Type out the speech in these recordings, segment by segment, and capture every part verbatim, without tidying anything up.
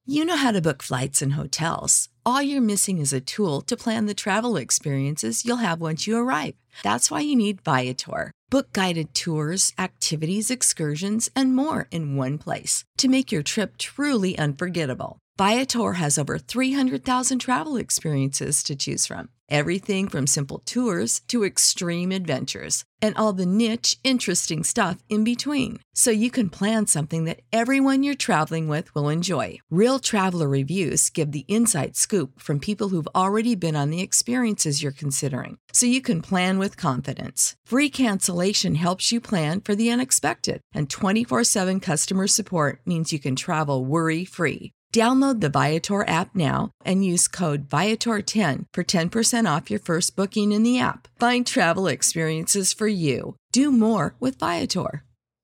You know how to book flights and hotels. All you're missing is a tool to plan the travel experiences you'll have once you arrive. That's why you need Viator. Book guided tours, activities, excursions, and more in one place to make your trip truly unforgettable. Viator has over three hundred thousand travel experiences to choose from. Everything from simple tours to extreme adventures and all the niche, interesting stuff in between. So you can plan something that everyone you're traveling with will enjoy. Real traveler reviews give the inside scoop from people who've already been on the experiences you're considering. So you can plan with confidence. Free cancellation helps you plan for the unexpected. And twenty-four seven customer support means you can travel worry-free. Download the Viator app now and use code Viator ten for ten percent off your first booking in the app. Find travel experiences for you. Do more with Viator.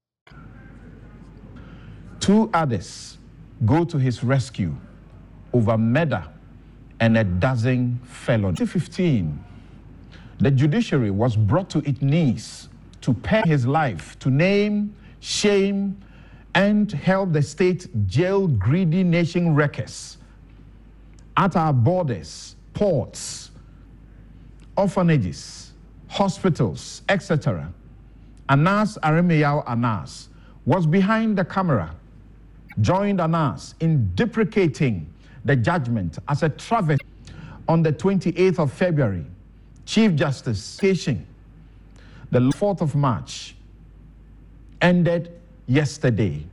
Two others go to his rescue over murder and a dozen felonies. In twenty fifteen, the judiciary was brought to its knees to pay his life, to name, shame, and help the state jail greedy nation wreckers at our borders, ports, orphanages, hospitals, et cetera. Anas Aremeyaw Anas was behind the camera, joined Anas in deprecating the judgment as a travesty. On the twenty-eighth of February, Chief Justice Keshin, the fourth of March, ended yesterday.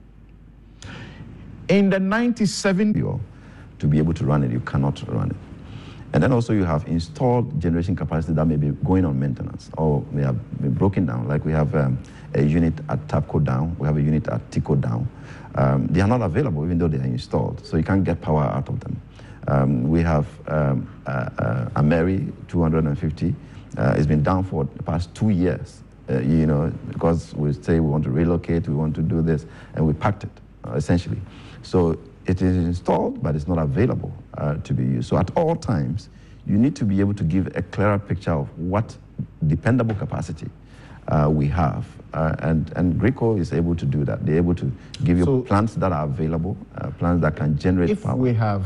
In the ninety-seven, to be able to run it, you cannot run it. And then also you have installed generation capacity that may be going on maintenance or may have been broken down. Like we have um, a unit at TAPCO down, we have a unit at TICO down. Um, they are not available even though they are installed, so you can't get power out of them. Um, we have um, uh, uh, Ameri two hundred fifty. Uh, it's been down for the past two years. Uh, you know, because we say we want to relocate, we want to do this, and we packed it, uh, essentially. So it is installed, but it's not available uh, to be used. So at all times, you need to be able to give a clearer picture of what dependable capacity uh, we have. Uh, and, and Greco is able to do that. They're able to give you so plants that are available, uh, plants that can generate if power. If we have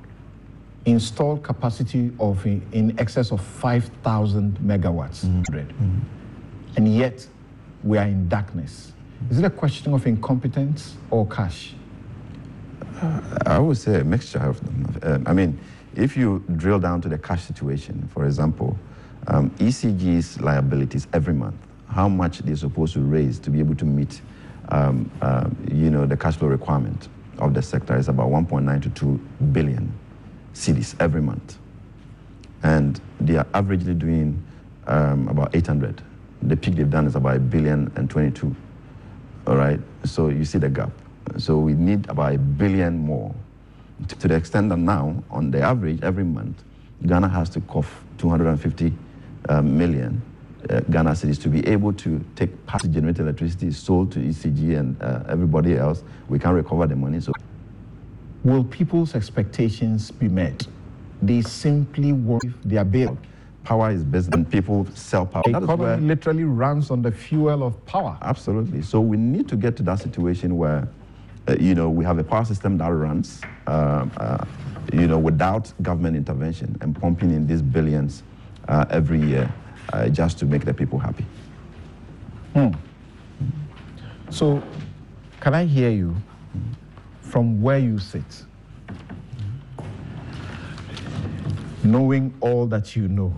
installed capacity of in, in excess of five thousand megawatts, mm-hmm. Mm-hmm. and yet we are in darkness. Is it a question of incompetence or cash? Uh, I would say a mixture of them. Um, I mean, if you drill down to the cash situation, for example, um, E C G's liabilities every month, how much they're supposed to raise to be able to meet, um, uh, you know, the cash flow requirement of the sector is about one point nine to two billion cedis every month, and they are averagely doing um, about eight hundred. The peak they've done is about a billion and twenty-two. All right, so you see the gap. So we need about a billion more. To the extent that now, on the average, every month, Ghana has to cough two hundred fifty uh, million uh, Ghana cedis to be able to take part of generated electricity sold to E C G and uh, everybody else. We can't recover the money. So, will people's expectations be met? They simply work their bill. Power is business, and people sell power. The economy literally runs on the fuel of power. Absolutely. So we need to get to that situation where, uh, you know, we have a power system that runs, uh, uh, you know, without government intervention and pumping in these billions uh, every year uh, just to make the people happy. Hmm. So, can I hear you from where you sit, knowing all that you know?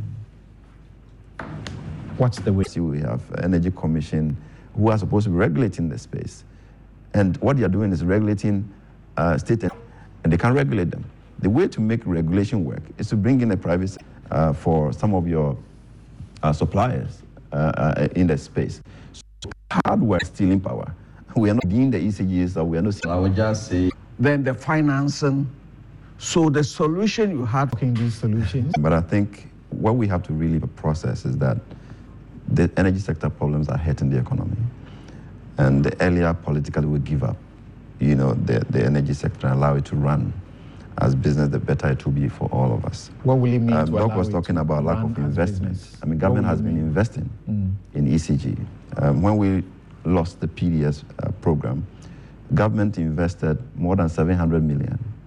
What's the way? See, we have Energy Commission who are supposed to be regulating the space. And what they are doing is regulating uh, state, and they can't regulate them. The way to make regulation work is to bring in a private uh, for some of your uh, suppliers uh, uh, in the space. So hardware stealing power. We are not doing the E C Gs, that we are not. I would just say. Then the financing. So the solution you had. In these solutions. But I think what we have to really process is that the energy sector problems are hurting the economy. And the earlier politically we give up, you know, the, the energy sector and allow it to run as business, the better it will be for all of us. What will it mean um, to Doc allow was it talking to about lack run of investment. business? I mean, government has been mean? investing mm. in E C G. Um, when we lost the P D S uh, program, government invested more than seven hundred million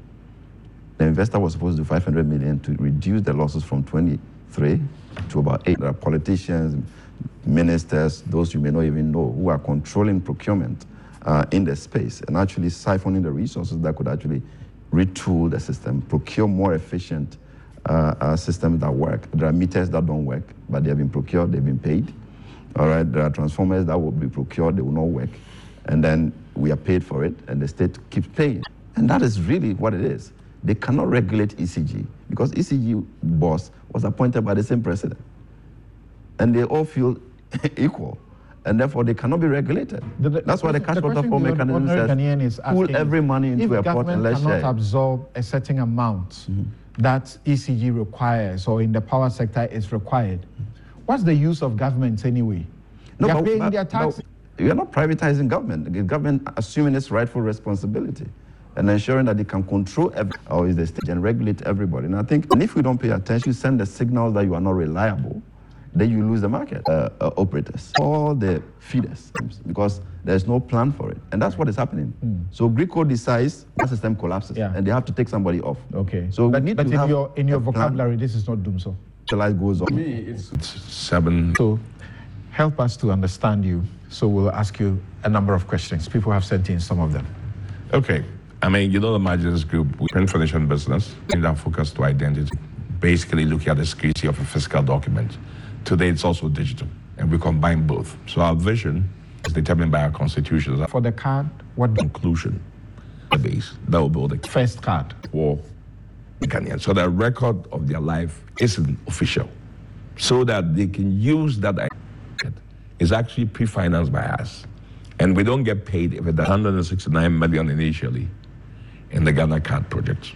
The investor was supposed to do five hundred million to reduce the losses from twenty-three to about eight. There are politicians, ministers, those you may not even know, who are controlling procurement uh, in the space and actually siphoning the resources that could actually retool the system, procure more efficient uh, uh, systems that work. There are meters that don't work, but they have been procured, they've been paid. All right, there are transformers that will be procured, they will not work. And then we are paid for it, and the state keeps paying. And that is really what it is. They cannot regulate E C G because E C G boss was appointed by the same president. And they all feel equal. And therefore, they cannot be regulated. The, the, That's why the cash waterfall mechanism says, pull every money into a pot and let's share. If government cannot absorb a certain amount mm-hmm. that E C G requires or in the power sector is required, what's the use of government anyway? No, They're but, paying but, their taxes. You are not privatizing government. The government assuming its rightful responsibility and ensuring that they can control every, or is the state and regulate everybody. And I think and if we don't pay attention, you send the signal that you are not reliable, then you lose the market uh, uh, operators, all the feeders, because there's no plan for it. And that's what is happening. Mm. So Greco decides, that system collapses, yeah. and they have to take somebody off. Okay. So but, we need but to in have your, in your vocabulary, plan. This is not doom so. The light goes on. Me, it's, it's seven. So help us to understand you. So we'll ask you a number of questions. People have sent in some of them. Okay. I mean, you know the Margins Group, we're information business, in our focus to identity, basically looking at the security of a physical document. Today, it's also digital, and we combine both. So our vision is determined by our constitution. For the card, what do conclusion, the base, that will build the first card. For the Ghanaians. So the record of their life isn't official, so that they can use that. It's actually pre-financed by us. And we don't get paid if it's one hundred sixty-nine million initially in the Ghana card project.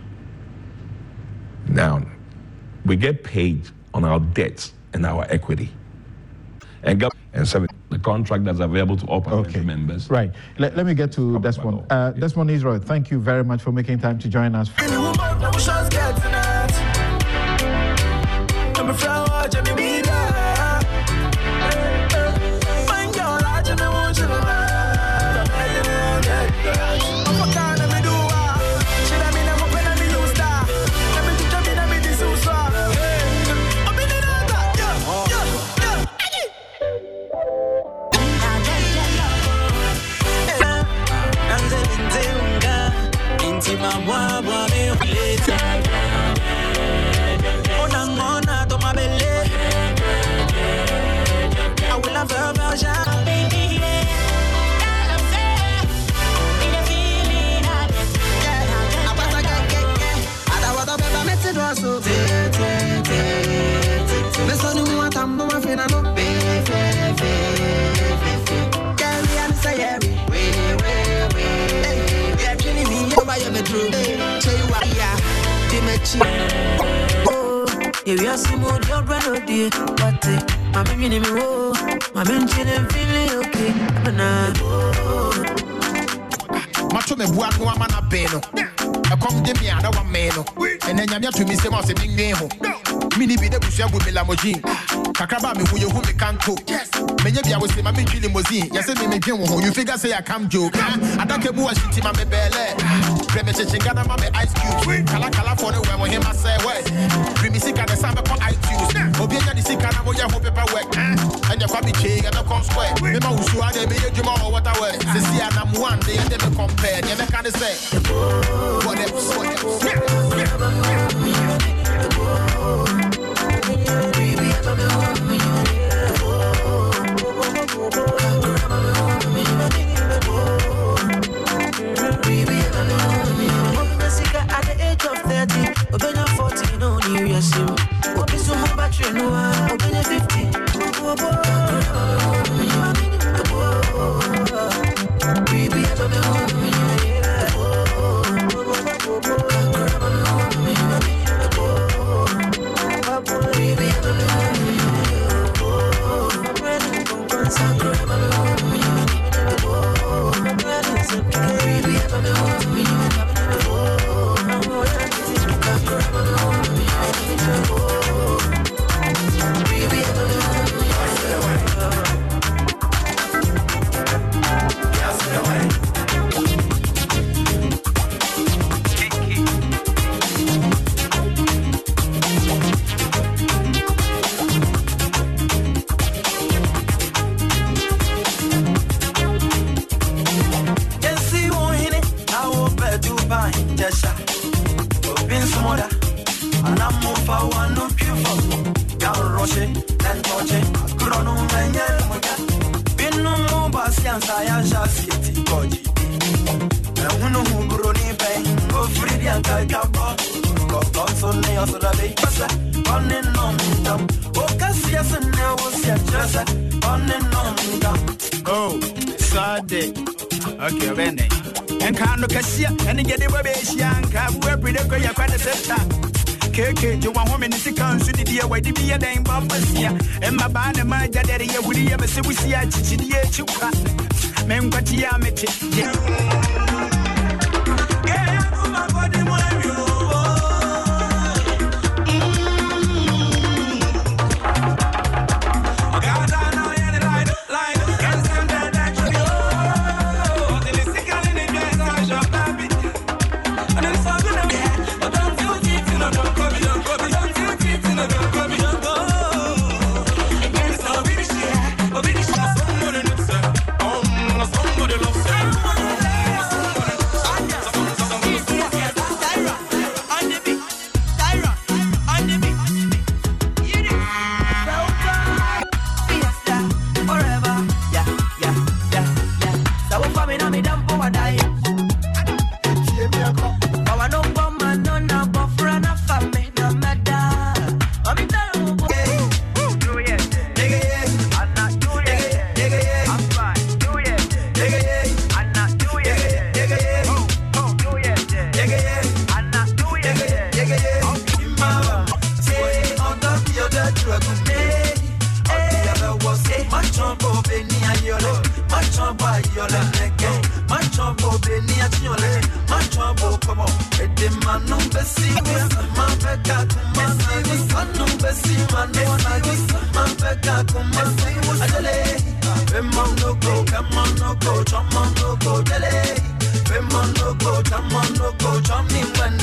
Now, we get paid on our debts and our equity. And, and seven, the contract that's available to all parliamentary okay. members. Right. Let, let me get to Desmond. Uh, Desmond Israel, thank you very much for making time to join us. Macho me bua no amana beno. E kom de mi ana wa meno. Ene nyamia to mi se ma se binge ho. Mini bi de busua bu me lamojin. Kakraba me hu ye hu me kanto. Menye bia we se ma me twili limousine. Ye se me me dwen wo ho. You figure say I come joke. Adake bu wa shiti ma me bele. Pre me chechingana ma me ice cube. Kala kala for the we mo him say we. Pre mi sika de sa me ko iTunes. Obi anya di sika na mo ye ho paperwork. Anya kwa bi che ga me come square. Me ma usu ade me ye dwuma o water we. Se si anam one dey and me compare. Ye me kan say. What if what if at the age of thirty, Obenya forty, no new year sim. Obi so much battery no, Obenya fifty. buying Tesha. Open some other. And I'm more for one no beautiful. Gal Roche, then Torche, Chrono Mania. Been no more Bastian Sayasha City, Goji. And who know who Bruni Bay, go free and Kakabo. Go console Neo so that they pass on and on down. Oh, Cassius and now was your treasure on and on down. Oh, Sunday. Okay, Benny. And can't look at you and get the baby young. We're pretty good. You're quite a sister. Keke, you want women to come to the dear way to be a dame bumpers here. And my band and my daddy, would you ever say we see a chichi, the chuka? Men, what you are met. Yeah, my body, my you. Come on, no go, come on, no go, come on, no go, come on, no go,